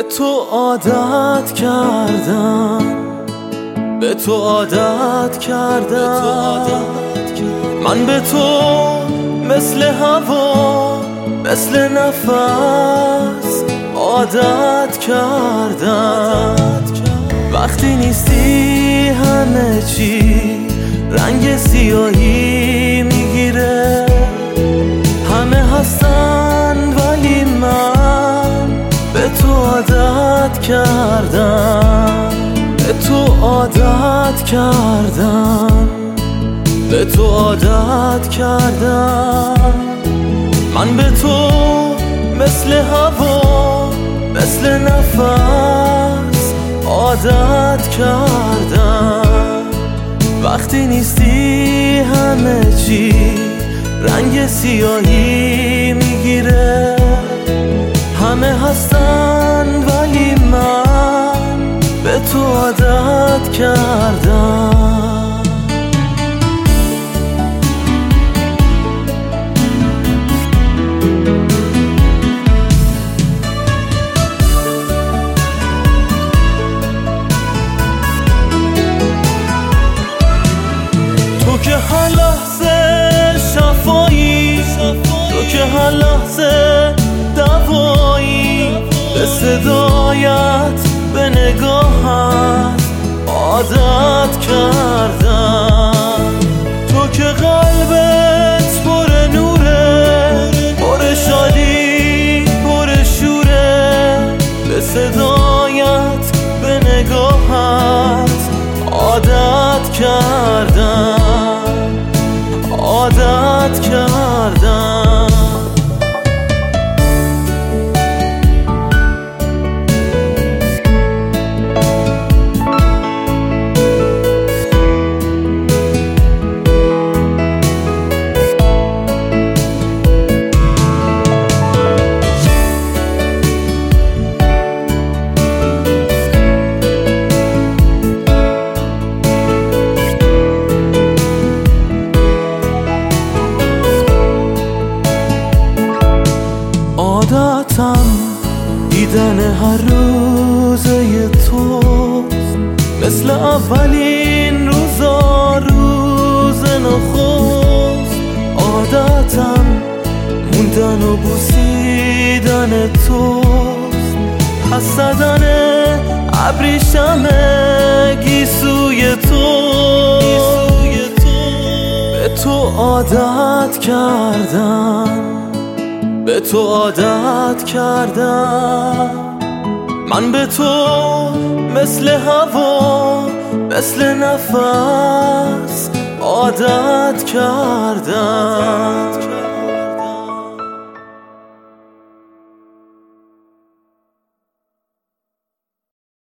تو عادت کردم، به تو عادت کردم. من به تو مثل هوا، مثل نفس عادت کردم. وقتی نیستی همه چی رنگ سیاهی میگیره. همه هستن ولی من به تو عادت کردم، به تو عادت کردم، به تو عادت کردم. من به تو مثل هوا، مثل نفس عادت کردم. وقتی نیستی همه چی رنگ سیاهی میگیره. همه هستن ولی من به تو عادت کردم. تو که هر لحظه شفایی، تو که هر لحظه دوایی، به صدایت به نگاهت عادت کردم. تو که قلبت پر نوره، پر شادی، پر شوره، به صدایت به نگاهت عادت کردم، عادت کردم. عادتم دیدن هر روزه توست، مثل اولین روزا روز نخست. عادتم موندن و بوسیدن توست، پس زدن ابریشم گیسوی توست. به تو عادت کردم، به تو عادت کردم. من به تو مثل هوا، مثل نفس عادت کردم.